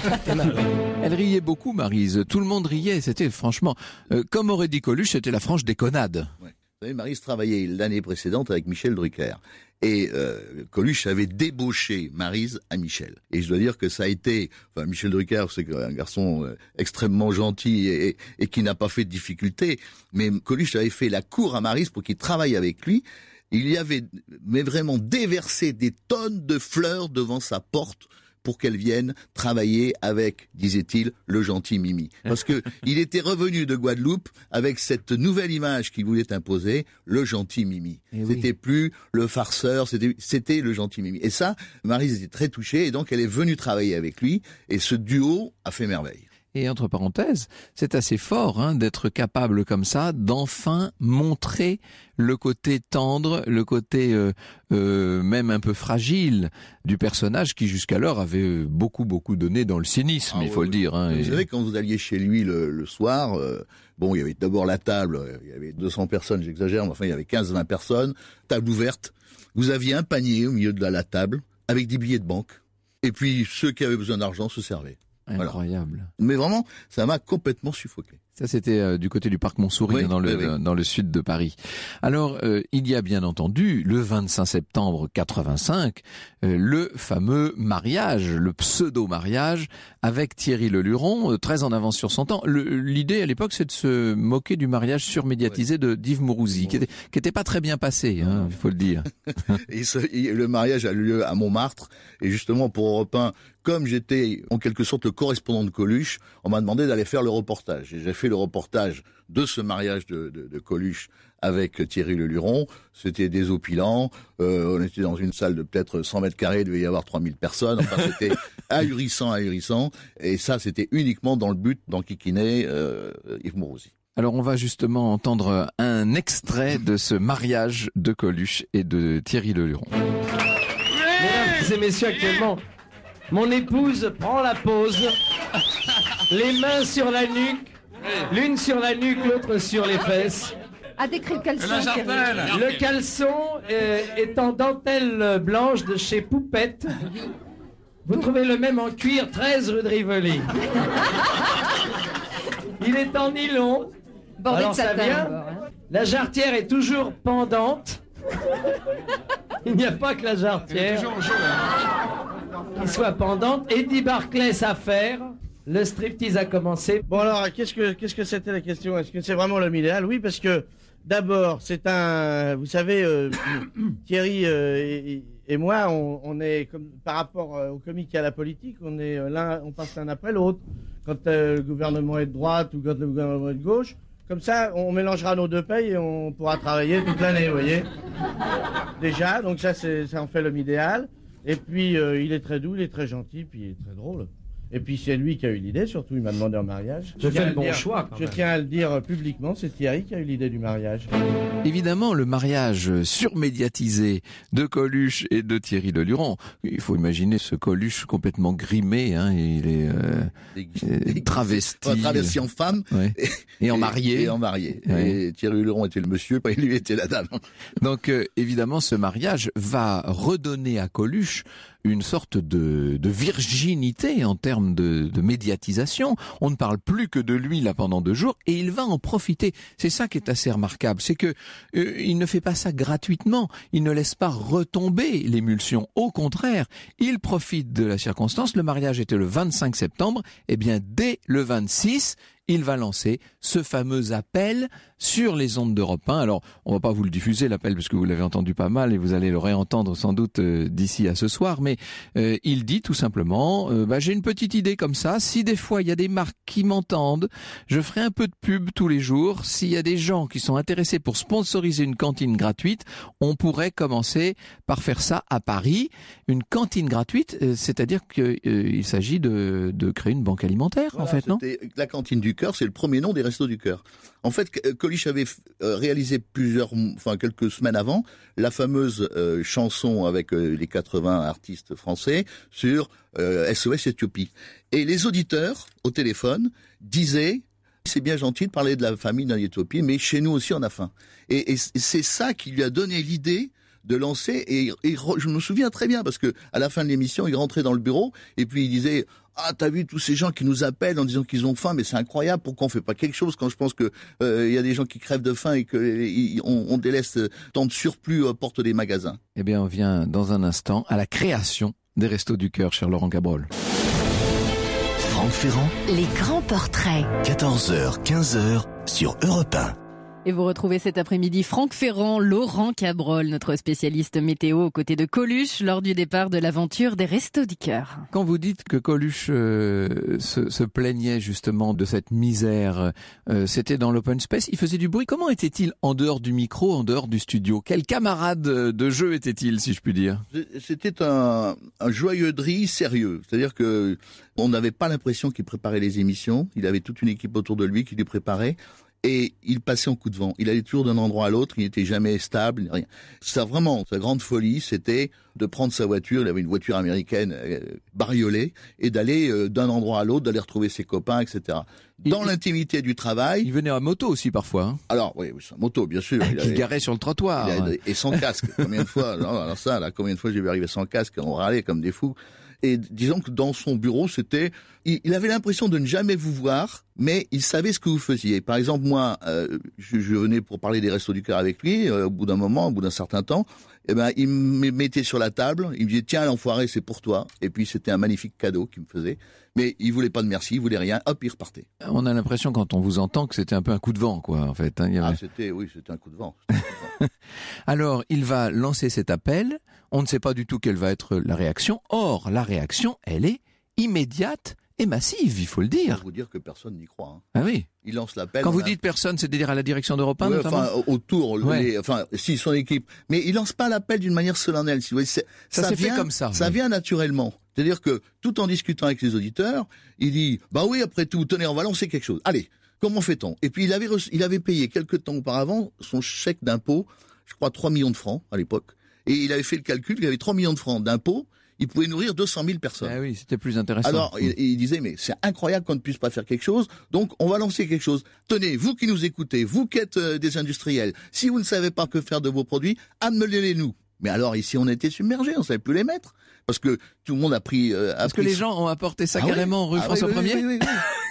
Elle riait beaucoup, Maryse. Tout le monde riait. C'était franchement, euh, comme aurait dit Coluche, c'était la franche déconnade. Ouais. Vous savez, Maryse travaillait l'année précédente avec Michel Drucker. Et euh, Coluche avait débauché Maryse à Michel. Et je dois dire que ça a été... Enfin, Michel Drucker, c'est un garçon euh, extrêmement gentil et, et, et qui n'a pas fait de difficultés. Mais Coluche avait fait la cour à Maryse pour qu'il travaille avec lui. Il y avait mais vraiment déversé des tonnes de fleurs devant sa porte pour qu'elle vienne travailler avec, disait-il, le gentil Mimi. Parce que il était revenu de Guadeloupe avec cette nouvelle image qu'il voulait imposer, le gentil Mimi. Et c'était oui. plus le farceur, c'était, c'était le gentil Mimi. Et ça, Maryse était très touchée, et donc elle est venue travailler avec lui, et ce duo a fait merveille. Et entre parenthèses, c'est assez fort hein, d'être capable comme ça d'enfin montrer le côté tendre, le côté euh, euh, même un peu fragile du personnage qui jusqu'alors avait beaucoup beaucoup donné dans le cynisme, ah, il faut oui, le dire. Hein, vous et... savez, quand vous alliez chez lui le, le soir, euh, bon, il y avait d'abord la table, il y avait deux cents personnes, j'exagère, mais enfin il y avait quinze vingt personnes, table ouverte. Vous aviez un panier au milieu de la, la table avec des billets de banque. Et puis ceux qui avaient besoin d'argent se servaient. Incroyable. Voilà. Mais vraiment, ça m'a complètement suffoqué. Ça, c'était euh, du côté du parc Montsouris, oui, dans le oui, oui. dans le sud de Paris. Alors, euh, il y a bien entendu le vingt-cinq septembre quatre-vingt-cinq, euh, le fameux mariage, le pseudo-mariage avec Thierry Leluron, euh, très en avance sur son temps. Le, l'idée à l'époque, c'est de se moquer du mariage surmédiatisé oui. de d'Yves Mourouzi, qui était qui était pas très bien passé, hein, il faut le dire. et ce, et le mariage a lieu à Montmartre, et justement pour Europe un, comme j'étais en quelque sorte le correspondant de Coluche, on m'a demandé d'aller faire le reportage. Et j'ai fait le reportage de ce mariage de, de, de Coluche avec Thierry Leluron. C'était désopilant. Euh, on était dans une salle de peut-être cent mètres carrés, il devait y avoir trois mille personnes. Enfin, c'était ahurissant, ahurissant. Et ça, c'était uniquement dans le but d'enquiquiner euh, Yves Mourouzi. Alors on va justement entendre un extrait de ce mariage de Coluche et de Thierry Leluron. Mesdames et messieurs, actuellement... Mon épouse prend la pose, les mains sur la nuque, l'une sur la nuque, l'autre sur les fesses. À décrire le caleçon. Le caleçon euh, est en dentelle blanche de chez Poupette. Vous trouvez le même en cuir, treize rue de Rivoli. Il est en nylon. Bordé Alors de ça satin, vient. d'abord, hein. La jarretière est toujours pendante. Il n'y a pas que la jarretière qui soit pendante. Eddie Barclay s'affaire. Le striptease a commencé. Bon alors, qu'est-ce que qu'est-ce que c'était la question? Est-ce que c'est vraiment l'homme idéal? Oui, parce que d'abord, c'est un... Vous savez, euh, Thierry euh, et, et moi, on, on est, comme, par rapport euh, au comique et à la politique, on est euh, l'un, on passe l'un après l'autre. Quand euh, le gouvernement est de droite ou quand le gouvernement est de gauche, comme ça, on mélangera nos deux payes et on pourra travailler toute l'année, vous voyez. Déjà, donc ça, c'est, ça en fait l'homme idéal. Et puis, euh, il est très doux, il est très gentil, puis il est très drôle. Et puis c'est lui qui a eu l'idée, surtout il m'a demandé en mariage. Je fais le bon choix quand Je même. tiens à le dire publiquement, c'est Thierry qui a eu l'idée du mariage. Évidemment, le mariage surmédiatisé de Coluche et de Thierry Leluron. Il faut imaginer ce Coluche complètement grimé, hein, il est euh, euh, travesti. Travesti en femme. Ouais. Et, et en marié. Et en marié. Ouais. Et Thierry Leluron était le monsieur, et lui était la dame. Donc euh, évidemment, ce mariage va redonner à Coluche une sorte de, de virginité en termes de, de médiatisation. On ne parle plus que de lui là pendant deux jours et il va en profiter. C'est ça qui est assez remarquable, c'est que euh, il ne fait pas ça gratuitement. Il ne laisse pas retomber l'émulsion. Au contraire, il profite de la circonstance. Le mariage était le vingt-cinq septembre. Et bien dès le vingt-six, il va lancer ce fameux appel sur les ondes d'Europe un. Alors, on va pas vous le diffuser, l'appel, parce que vous l'avez entendu pas mal et vous allez le réentendre sans doute euh, d'ici à ce soir. Mais euh, il dit tout simplement, euh, bah, j'ai une petite idée comme ça. Si des fois, il y a des marques qui m'entendent, je ferai un peu de pub tous les jours. S'il y a des gens qui sont intéressés pour sponsoriser une cantine gratuite, on pourrait commencer par faire ça à Paris. Une cantine gratuite, euh, c'est-à-dire qu'il euh, s'agit de, de créer une banque alimentaire, Voilà, en fait, non? C'était la cantine du Cœur, c'est le premier nom des Restos du Cœur. En fait, Coluche avait euh, réalisé plusieurs, enfin quelques semaines avant, la fameuse euh, chanson avec euh, les quatre-vingts artistes français sur euh, S O S Éthiopie. Et les auditeurs, au téléphone, disaient « C'est bien gentil de parler de la famine en Éthiopie, mais chez nous aussi on a faim. » Et, et c'est ça qui lui a donné l'idée de lancer, et, et je me souviens très bien, parce que à la fin de l'émission, il rentrait dans le bureau, et puis il disait « Ah, t'as vu tous ces gens qui nous appellent en disant qu'ils ont faim, mais c'est incroyable, pourquoi on fait pas quelque chose quand je pense que euh, il y a des gens qui crèvent de faim et qu'on on délaisse tant de surplus aux portes des magasins. » Eh bien, on vient dans un instant à la création des Restos du Cœur, cher Laurent Cabrol. Franck Ferrand, les grands portraits. quatorze heures, quinze heures sur Europe un. Et vous retrouvez cet après-midi Franck Ferrand, Laurent Cabrol, notre spécialiste météo aux côtés de Coluche lors du départ de l'aventure des Restos du Cœur. Quand vous dites que Coluche euh, se, se plaignait justement de cette misère, euh, c'était dans l'open space, il faisait du bruit. Comment était-il en dehors du micro, en dehors du studio? Quel camarade de jeu était-il, si je puis dire? C'était un, un joyeuderie sérieux. C'est-à-dire que on n'avait pas l'impression qu'il préparait les émissions. Il avait toute une équipe autour de lui qui lui préparait. Et il passait en coup de vent. Il allait toujours d'un endroit à l'autre, il n'était jamais stable, rien. Ça, vraiment, sa grande folie, c'était de prendre sa voiture, il avait une voiture américaine euh, bariolée, et d'aller euh, d'un endroit à l'autre, d'aller retrouver ses copains, et cetera. Dans il, l'intimité du travail... Il venait à moto aussi, parfois. Hein. Alors, oui, c'est moto, bien sûr. Il, il avait, garait sur le trottoir. Il avait, et sans casque. Combien de fois, non, alors ça, là, combien de fois j'ai vu arriver sans casque, on râlait comme des fous. Et disons que dans son bureau, c'était, il, il avait l'impression de ne jamais vous voir, mais il savait ce que vous faisiez. Par exemple, moi, euh, je, je venais pour parler des Restos du Cœur avec lui. Euh, au bout d'un moment, au bout d'un certain temps, eh ben, il me mettait sur la table. Il me disait tiens, l'enfoiré, c'est pour toi. Et puis c'était un magnifique cadeau qu'il me faisait. Mais il voulait pas de merci, il voulait rien. Hop, il repartait. On a l'impression quand on vous entend que c'était un peu un coup de vent, quoi, en fait. Hein, il y avait... Ah, c'était, oui, c'était un coup de vent. Alors, il va lancer cet appel. On ne sait pas du tout quelle va être la réaction. Or, la réaction, elle est immédiate et massive, il faut le dire. Je peux vous dire que personne n'y croit. Hein. Ah oui. Il lance l'appel. Quand vous a... dites personne, c'est-à-dire à la direction d'Europe un, ouais, notamment. Enfin, autour, ouais. les, enfin, si son équipe. Mais il lance pas l'appel d'une manière solennelle. Si vous voyez, ça, ça s'est vient, fait comme ça. Ça oui. vient naturellement. C'est-à-dire que tout en discutant avec les auditeurs, il dit bah oui, après tout, tenez, on va lancer quelque chose. Allez, comment fait-on? Et puis il avait reçu, il avait payé quelque temps auparavant son chèque d'impôt, je crois trois millions de francs à l'époque. Et il avait fait le calcul, il avait trois millions de francs d'impôts, il pouvait nourrir deux cent mille personnes. Ah oui, c'était plus intéressant. Alors, il, il disait, mais c'est incroyable qu'on ne puisse pas faire quelque chose, donc on va lancer quelque chose. Tenez, vous qui nous écoutez, vous qui êtes euh, des industriels, si vous ne savez pas que faire de vos produits, amenez-les-nous. Mais alors, ici, on était submergés, on ne savait plus les mettre, parce que tout le monde a pris... Euh, a parce pris... que les gens ont apporté ça ah carrément oui rue ah François oui, oui, Ier. oui, oui, oui.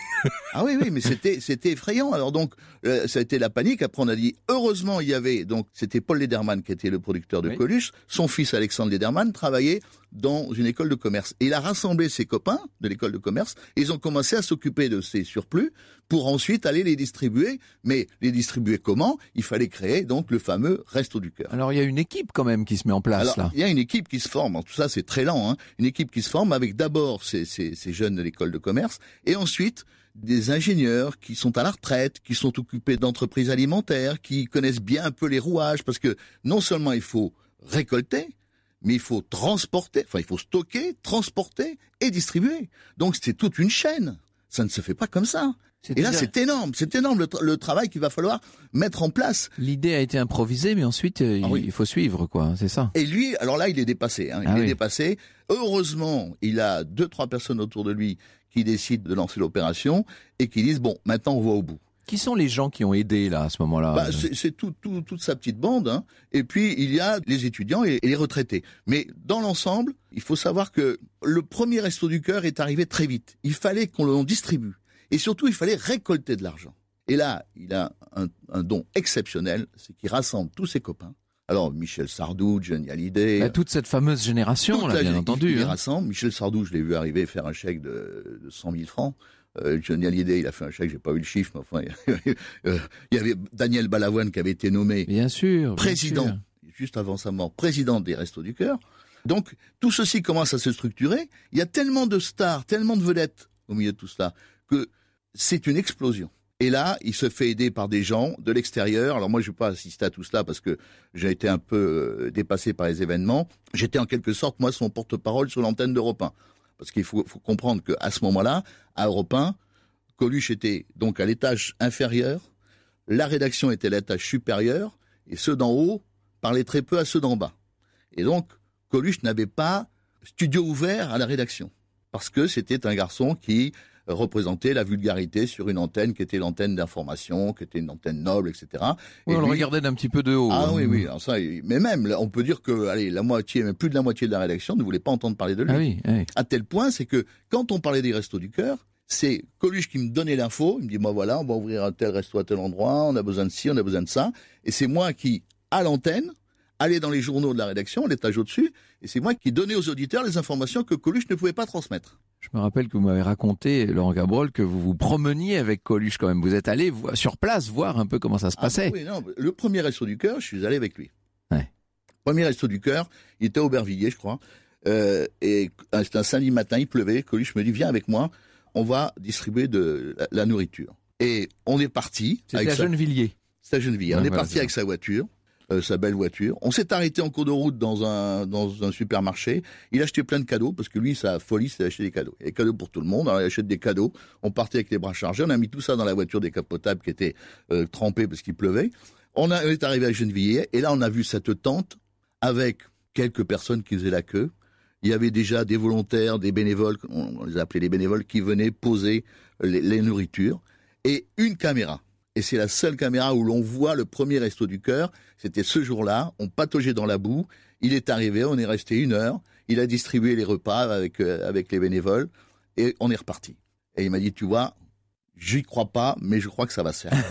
Ah oui, oui, mais c'était, c'était effrayant. Alors donc, euh, ça a été la panique. Après, on a dit, heureusement, il y avait, donc, c'était Paul Lederman qui était le producteur de oui. Coluche. Son fils, Alexandre Lederman, travaillait dans une école de commerce. Et il a rassemblé ses copains de l'école de commerce. Et ils ont commencé à s'occuper de ces surplus pour ensuite aller les distribuer. Mais les distribuer comment? Il fallait créer, donc, le fameux Resto du Cœur. Alors, il y a une équipe, quand même, qui se met en place, Alors, là. Il y a une équipe qui se forme. Tout ça, c'est très lent, hein. Une équipe qui se forme avec d'abord ces, ces, ces jeunes de l'école de commerce. Et ensuite, des ingénieurs qui sont à la retraite, qui sont occupés d'entreprises alimentaires, qui connaissent bien un peu les rouages, parce que non seulement il faut récolter, mais il faut transporter, enfin il faut stocker, transporter et distribuer. Donc c'est toute une chaîne. Ça ne se fait pas comme ça. Et là, c'est énorme, c'est énorme le, tra- le travail qu'il va falloir mettre en place. L'idée a été improvisée, mais ensuite, euh, ah il, oui. il faut suivre, quoi, c'est ça. Et lui, alors là, il est dépassé, hein, il ah est oui. dépassé. Heureusement, il a deux, trois personnes autour de lui qui décident de lancer l'opération et qui disent, bon, maintenant on va au bout. Qui sont les gens qui ont aidé, là, à ce moment-là? Bah, c'est, c'est tout, tout, toute sa petite bande, hein. Et puis, il y a les étudiants et, et les retraités. Mais dans l'ensemble, il faut savoir que le premier Resto du Cœur est arrivé très vite. Il fallait qu'on le distribue. Et surtout, il fallait récolter de l'argent. Et là, il a un, un don exceptionnel, c'est qu'il rassemble tous ses copains. Alors, Michel Sardou, Johnny Hallyday... Bah, toute cette fameuse génération, là, bien entendu. Il les hein. rassemble. Michel Sardou, je l'ai vu arriver faire un chèque de, de cent mille francs. Euh, Johnny Hallyday, il a fait un chèque, j'ai pas eu le chiffre, mais enfin, il y avait Daniel Balavoine qui avait été nommé bien sûr, président, bien sûr. juste avant sa mort, président des Restos du Cœur. Donc, tout ceci commence à se structurer. Il y a tellement de stars, tellement de vedettes au milieu de tout cela, que c'est une explosion. Et là, il se fait aider par des gens de l'extérieur. Alors moi, je ne vais pas assister à tout cela parce que j'ai été un peu dépassé par les événements. J'étais en quelque sorte, moi, son porte-parole sur l'antenne d'Europe un. Parce qu'il faut, faut comprendre qu'à ce moment-là, à Europe un, Coluche était donc à l'étage inférieur, la rédaction était à l'étage supérieur, et ceux d'en haut parlaient très peu à ceux d'en bas. Et donc, Coluche n'avait pas studio ouvert à la rédaction, parce que c'était un garçon qui représentait la vulgarité sur une antenne qui était l'antenne d'information, qui était une antenne noble, et cetera. Oui, et on lui, le regardait d'un petit peu de haut. Ah hein. oui, oui. Alors ça, mais même, là, on peut dire que, allez, la moitié, même plus de la moitié de la rédaction ne voulait pas entendre parler de lui. Ah oui, oui. À tel point, c'est que quand on parlait des Restos du Cœur, c'est Coluche qui me donnait l'info. Il me dit, moi voilà, on va ouvrir un tel resto à tel endroit, on a besoin de ci, on a besoin de ça. Et c'est moi qui, à l'antenne, allait dans les journaux de la rédaction, l'étage au-dessus, et c'est moi qui donnais aux auditeurs les informations que Coluche ne pouvait pas transmettre. Je me rappelle que vous m'avez raconté, Laurent Cabrol, que vous vous promeniez avec Coluche quand même. Vous êtes allé vo- sur place voir un peu comment ça se passait. Ah, oui, non, le premier Resto du Cœur, je suis allé avec lui. Ouais. Premier Resto du Cœur, il était à Aubervilliers, je crois. Euh, et euh, c'était un samedi matin, il pleuvait. Coluche me dit, viens avec moi, on va distribuer de la, la nourriture. Et on est parti. C'était à sa... Gennevilliers. C'était à Gennevilliers. Ouais, on est voilà, parti c'est avec sa voiture. Euh, sa belle voiture. On s'est arrêté en cours de route dans un dans un supermarché. Il achetait plein de cadeaux parce que lui, sa folie, c'est d'acheter des cadeaux. Il y a des cadeaux pour tout le monde. Alors, il achète des cadeaux. On partait avec les bras chargés. On a mis tout ça dans la voiture décapotable qui était euh, trempée parce qu'il pleuvait. On, a, on est arrivé à Gennevilliers et là, on a vu cette tente avec quelques personnes qui faisaient la queue. Il y avait déjà des volontaires, des bénévoles, on les appelait les bénévoles, qui venaient poser les, les nourritures et une caméra. Et c'est la seule caméra où l'on voit le premier Resto du Cœur. C'était ce jour-là, on pataugeait dans la boue. Il est arrivé, on est resté une heure. Il a distribué les repas avec, euh, avec les bénévoles et on est reparti. Et il m'a dit, tu vois, j'y crois pas, mais je crois que ça va se faire.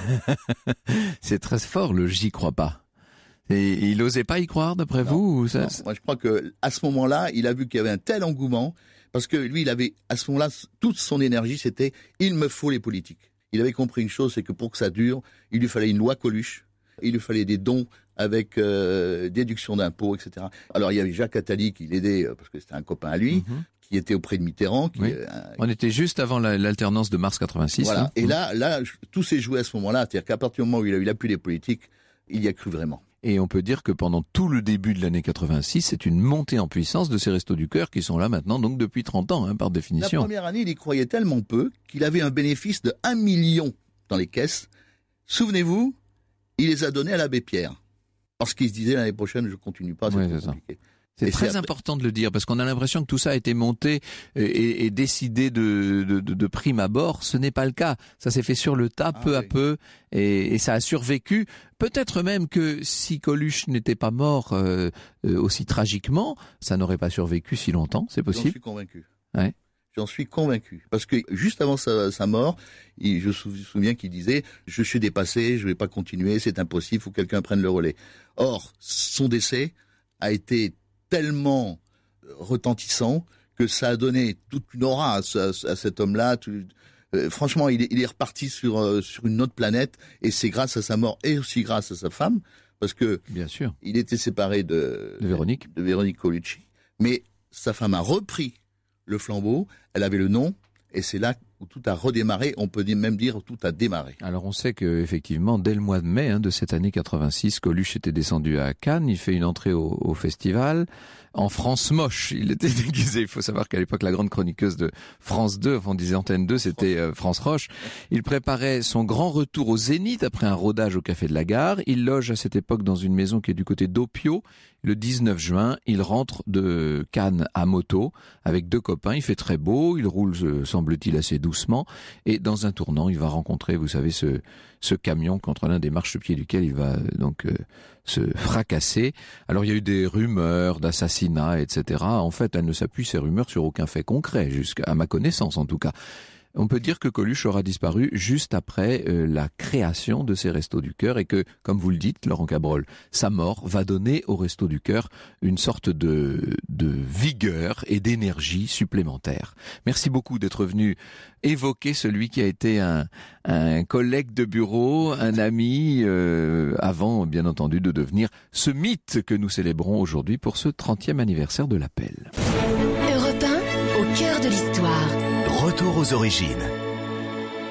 C'est très fort, le j'y crois pas. Et il osait pas y croire, d'après Non, vous ou ça, non, moi, je crois que à ce moment-là, il a vu qu'il y avait un tel engouement parce que lui, il avait à ce moment-là toute son énergie, c'était il me faut les politiques. Il avait compris une chose, c'est que pour que ça dure, il lui fallait une loi Coluche, il lui fallait des dons avec euh, déduction d'impôts, et cetera. Alors il y avait Jacques Attali qui l'aidait euh, parce que c'était un copain à lui, mm-hmm. qui était auprès de Mitterrand. Qui, oui. euh, On était juste avant la, l'alternance de mars quatre-vingt-six. Voilà. Hein. Et là, là, tout s'est joué à ce moment-là. C'est-à-dire qu'à partir du moment où il a eu l'appui des politiques, il y a cru vraiment. Et on peut dire que pendant tout le début de l'année quatre-vingt-six, c'est une montée en puissance de ces Restos du Cœur qui sont là maintenant, donc depuis trente ans, hein, par définition. La première année, il y croyait tellement peu qu'il avait un bénéfice de un million dans les caisses. Souvenez-vous, il les a donnés à l'abbé Pierre. Parce qu'il se disait l'année prochaine, je continue pas, c'est oui, trop c'est compliqué. Ça. C'est Et très c'est important de le dire, parce qu'on a l'impression que tout ça a été monté et, et, et décidé de, de, de, de prime abord. Ce n'est pas le cas. Ça s'est fait sur le tas, Ah, peu oui. à peu, et, et ça a survécu. Peut-être même que si Coluche n'était pas mort euh, euh, aussi tragiquement, ça n'aurait pas survécu si longtemps, c'est J'en possible. suis convaincu. Ouais. J'en suis convaincu. Parce que juste avant sa, sa mort, il, je me sou- souviens qu'il disait « Je suis dépassé, je ne vais pas continuer, c'est impossible, il faut que quelqu'un prenne le relais ». Or, son décès a été tellement retentissant que ça a donné toute une aura à, ce- à cet homme-là. Tout- euh, franchement, il est, il est reparti sur, euh, sur une autre planète et c'est grâce à sa mort et aussi grâce à sa femme parce que Bien sûr. il était séparé de, De Véronique. de Véronique Colucci. Mais sa femme a repris le flambeau, elle avait le nom, et c'est là où tout a redémarré, on peut même dire tout a démarré. Alors on sait que effectivement dès le mois de mai hein, de cette année quatre-vingt-six, Coluche était descendu à Cannes, il fait une entrée au, au festival. En France moche, il était déguisé. Il faut savoir qu'à l'époque, la grande chroniqueuse de France deux, enfin on disait Antenne deux, c'était euh, France Roche. Il préparait son grand retour au Zénith après un rodage au Café de la Gare. Il loge à cette époque dans une maison qui est du côté d'Opio. Le dix-neuf juin, il rentre de Cannes à moto avec deux copains. Il fait très beau, il roule, euh, semble-t-il, assez doucement. Et dans un tournant, il va rencontrer, vous savez, ce, ce camion contre l'un des marchepieds duquel il va euh, donc euh, se fracasser. Alors il y a eu des rumeurs d'assassinat, et cetera. En fait, elles ne s'appuient, ces rumeurs, sur aucun fait concret, jusqu'à ma connaissance en tout cas. On peut dire que Coluche aura disparu juste après euh, la création de ces Restos du Cœur et que, comme vous le dites, Laurent Cabrol, sa mort va donner aux Restos du Cœur une sorte de, de vigueur et d'énergie supplémentaire. Merci beaucoup d'être venu évoquer celui qui a été un, un collègue de bureau, un ami, euh, avant, bien entendu, de devenir ce mythe que nous célébrons aujourd'hui pour ce trentième anniversaire de l'Appel. Europe un, au cœur de l'histoire. Retour aux origines.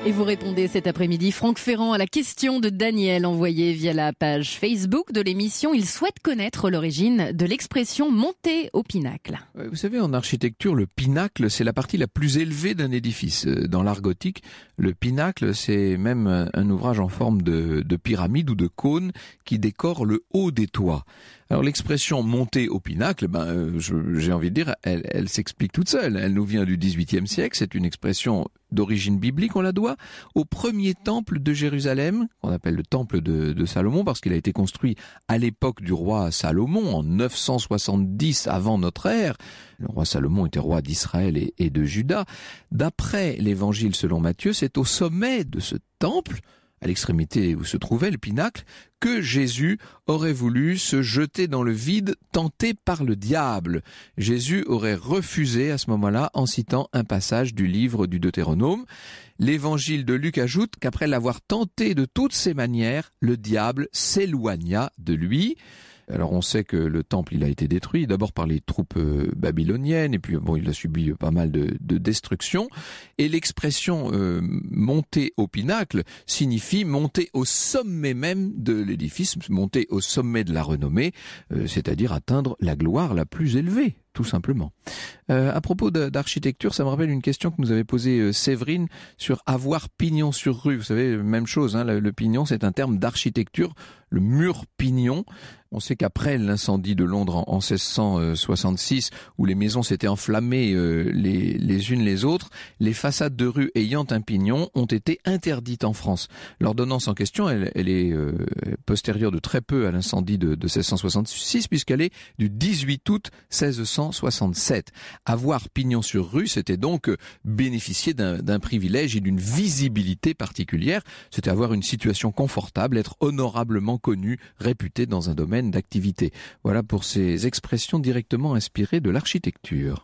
Et vous répondez cet après-midi, Franck Ferrand, à la question de Daniel envoyée via la page Facebook de l'émission. Il souhaite connaître l'origine de l'expression « monter au pinacle ». Vous savez, en architecture, le pinacle, c'est la partie la plus élevée d'un édifice. Dans l'art gothique, le pinacle, c'est même un ouvrage en forme de, de pyramide ou de cône qui décore le haut des toits. Alors l'expression « monter au pinacle », ben, euh, je, j'ai envie de dire, elle, elle s'explique toute seule. Elle nous vient du dix-huitième siècle, c'est une expression d'origine biblique, on la doit au premier temple de Jérusalem, qu'on appelle le temple de, de Salomon, parce qu'il a été construit à l'époque du roi Salomon, en neuf cent soixante-dix avant notre ère. Le roi Salomon était roi d'Israël et, et de Juda. D'après l'évangile selon Matthieu, c'est au sommet de ce temple, à l'extrémité où se trouvait le pinacle, que Jésus aurait voulu se jeter dans le vide, tenté par le diable. Jésus aurait refusé à ce moment-là en citant un passage du livre du Deutéronome. L'évangile de Luc ajoute qu'après l'avoir tenté de toutes ses manières, le diable s'éloigna de lui. Alors on sait que le temple il a été détruit d'abord par les troupes euh, babyloniennes et puis bon il a subi pas mal de, de destruction et l'expression euh, monter au pinacle signifie monter au sommet même de l'édifice, monter au sommet de la renommée, euh, c'est-à-dire atteindre la gloire la plus élevée. Tout simplement. Euh, à propos d'architecture, ça me rappelle une question que nous avait posée euh, Séverine sur avoir pignon sur rue. Vous savez, même chose, hein, le, le pignon, c'est un terme d'architecture, le mur pignon. On sait qu'après l'incendie de Londres en, en seize cent soixante-six, où les maisons s'étaient enflammées euh, les, les unes les autres, les façades de rue ayant un pignon ont été interdites en France. L'ordonnance en question, elle, elle est euh, postérieure de très peu à l'incendie de, de seize cent soixante-six, puisqu'elle est du dix-huit août seize cent soixante-sept. Avoir pignon sur rue, c'était donc bénéficier d'un, d'un privilège et d'une visibilité particulière. C'était avoir une situation confortable, être honorablement connu, réputé dans un domaine d'activité. Voilà pour ces expressions directement inspirées de l'architecture.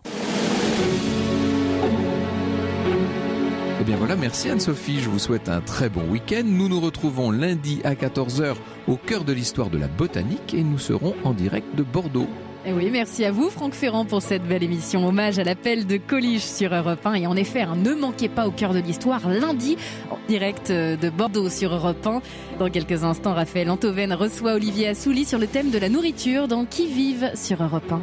Eh bien voilà, merci Anne-Sophie, je vous souhaite un très bon week-end. Nous nous retrouvons lundi à quatorze heures au cœur de l'histoire de la botanique et nous serons en direct de Bordeaux. Et oui, merci à vous Franck Ferrand pour cette belle émission. Hommage à l'appel de Coluche sur Europe un. Et en effet, hein, ne manquez pas au cœur de l'histoire lundi en direct de Bordeaux sur Europe un. Dans quelques instants, Raphaël Antoven reçoit Olivier Assouli sur le thème de la nourriture dans Qui vive sur Europe un.